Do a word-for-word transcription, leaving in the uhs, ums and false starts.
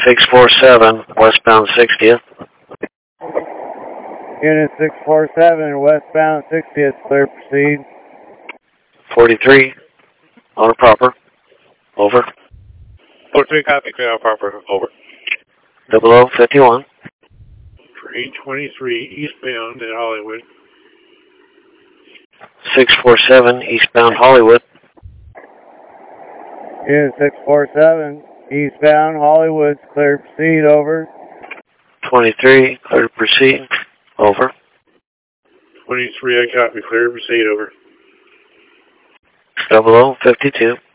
six four seven, westbound sixtieth. Unit six four seven, westbound sixtieth, clear proceed. forty-three, on a proper. Over. forty-three, copy, clear on proper. Over. Double O fifty-one. For eight twenty-three, eastbound at Hollywood. six four seven, eastbound Hollywood. Unit six four seven, eastbound Hollywood, clear proceed, over. twenty-three, clear to proceed. Over. twenty-three, I copy, clear proceed, over. Double O fifty-two.